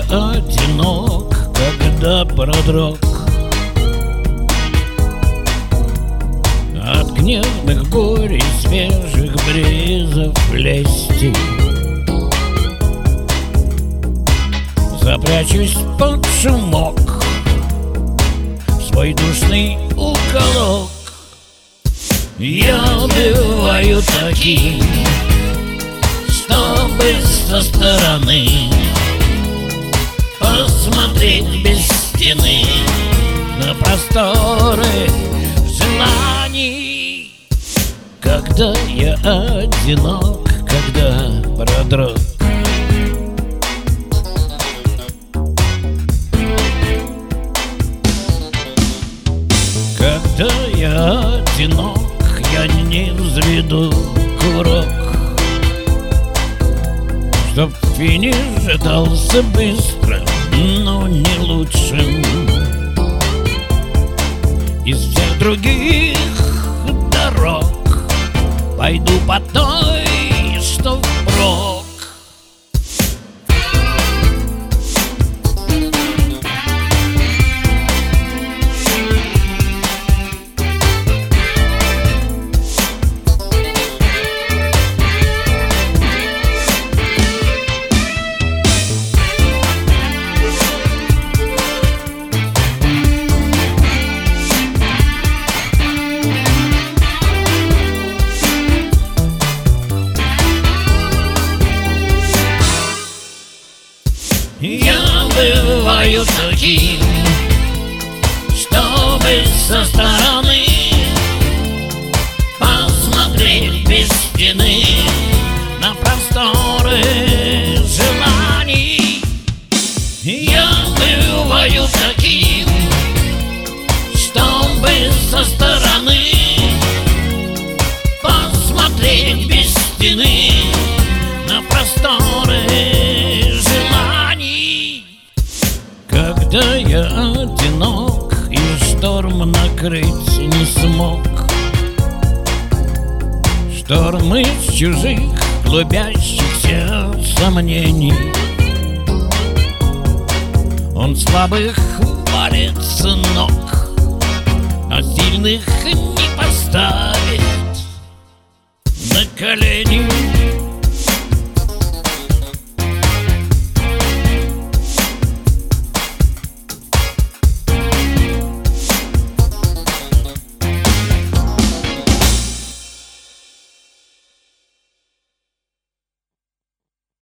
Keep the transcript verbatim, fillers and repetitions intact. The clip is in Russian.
одинок, когда продрог от гневных бурь и свежих бризов лести, запрячусь под шумок в свой душный уголок. Я бываю таким, чтобы со стороны посмотреть без стены на просторы желаний. Когда я одинок, когда продрог, когда я одинок, я не взведу курок, чтоб финиш дался быстро, но не лучшим из всех других дорог. Пойду по той, что впрок. Я бываю таким, чтобы со стороны посмотреть без стены на просторы желаний. Я бываю таким, чтобы со стороны посмотреть без стены на просторы желаний. Когда я одинок и шторм накрыть не смог, шторм из чужих клубящихся сомнений, он слабых валит с ног, но сильных не поставит на колени.